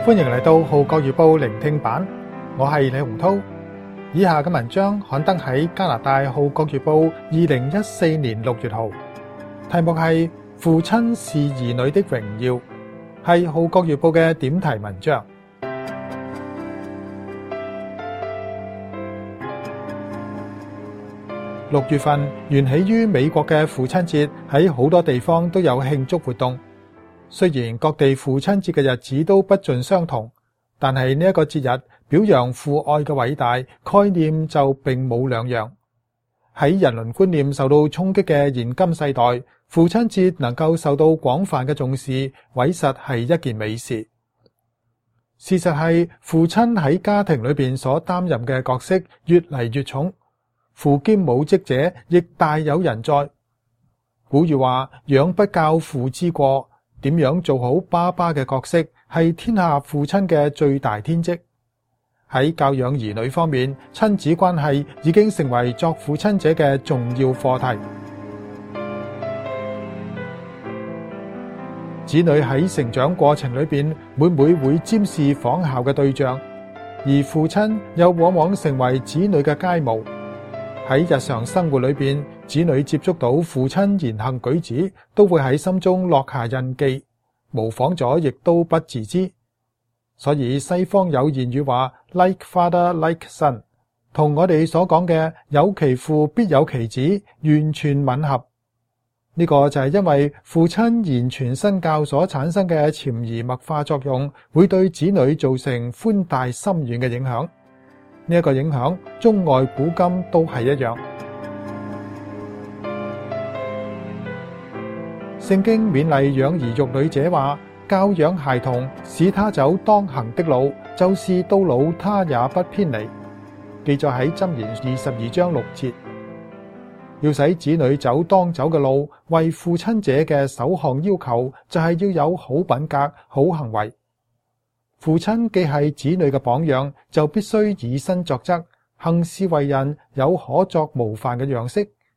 歡迎嚟到《號角月報》聆聽版，我係李洪濤。以下嘅文章刊登喺加拿大《號角月報》2014年6月號，題目係《父親是兒女的榮耀》，係《號角月報》嘅點題文章。6月份緣起於美國嘅父親節，喺好多地方都有慶祝活動。雖然各地父親節嘅日子都不盡相同，但係呢一個節日表揚父愛嘅偉大概念就並冇兩樣。喺人倫觀念受到衝擊嘅現今世代，父親節能夠受到廣泛嘅重視，委實係一件美事。事實係父親喺家庭裏邊所擔任嘅角色越嚟越重，父兼母職者亦大有人在。古語話：養不教，父之過。點樣做好爸爸嘅角色，係天下父親嘅最大天職。喺教養兒女方面，親子關係已經成為作父親者嘅重要課題。子女喺成長過程裏邊，每會沾視仿效嘅對象，而父親又往往成為子女嘅楷模。喺日常生活裏邊，子女接觸到父親言行舉止，都會喺心中落下印記，模仿咗亦都不自知。所以西方有言語話 like father like son， 同我哋所講嘅有其父必有其子完全吻合。呢個就係因為父親言傳身教所產生嘅潛移默化作用，會對子女造成寬大深遠嘅影響。呢一個影響，中外古今都係一樣。聖經勉勵養兒育女者話：教養孩童，使他走當行的路，就是到老他也不偏離。記載喺箴言22章6節。要使子女走當走嘅路，為父親者嘅首項要求就係要有好品格、好行為。父親既係子女嘅榜樣，就必須以身作則，行事為人有可作模範嘅樣式。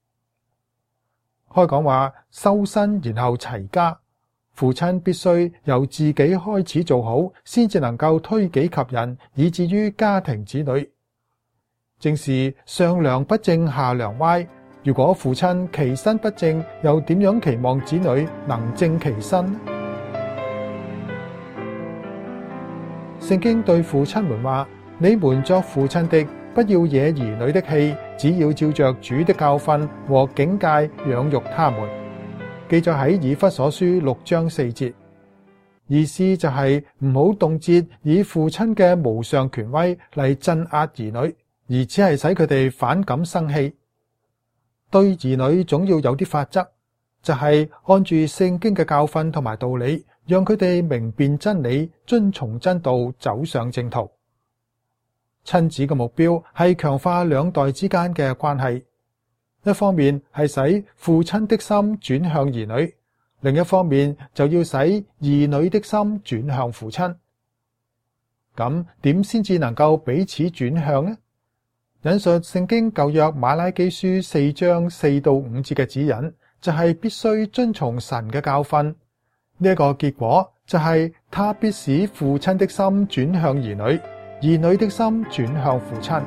開講話修身然後齊家，父親必須由自己開始做好，先至能夠推己及人，以至於家庭子女。正是上梁不正下梁歪，如果父親其身不正，又點樣期望子女能正其身？聖經對父親們話：你們作父親的，不要惹兒女的氣，只要照着主的教訓和警戒養育他們。記載喺以弗所書6章4節，意思就係唔好動輒以父親嘅無上權威嚟鎮壓兒女，而只係使佢哋反感生氣。對兒女總要有啲法則，就係按住聖經嘅教訓同埋道理，讓佢哋明辨真理，遵從真道，走上正途。親子嘅目標係強化兩代之間嘅關係，一方面係使父親的心轉向兒女，另一方面就要使兒女的心轉向父親。咁點先至能夠彼此轉向呢？引述聖經舊約馬拉基書4章4到5節嘅指引，就係必須遵從神嘅教訓。呢一個結果就係他必使父親的心轉向兒女，兒女的心轉向父親。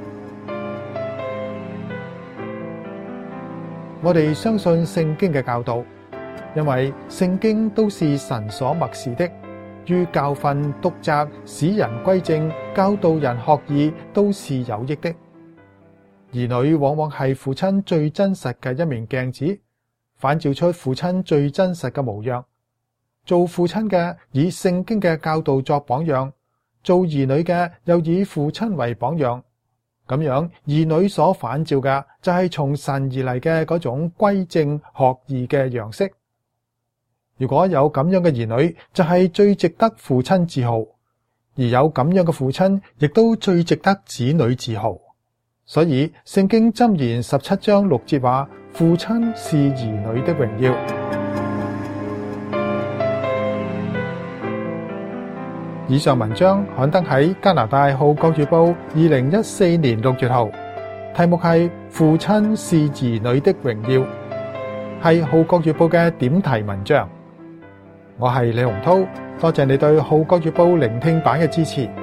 我哋相信聖經嘅教導，因為聖經都是神所默示的，於教訓、督責、使人歸正、教導人學義，都是有益的。兒女往往係父親最真實嘅一面鏡子，反照出父親最真實嘅模樣。做父親嘅以聖經嘅教導作榜樣，做兒女嘅又以父親為榜樣。咁樣兒女所反照嘅就係從神而嚟嘅嗰種歸正學義嘅樣式。如果有咁樣嘅兒女，就係最值得父親自豪；而有咁樣嘅父親，亦都最值得子女自豪。所以聖經箴言17章6節話：父親是兒女的榮耀。以上文章刊登喺加拿大《號角月報》2014年6月號，題目係父親是兒女的榮耀，係《號角月報》嘅點題文章。 我係李洪濤，多謝你對《號角月報》聆聽版嘅支持。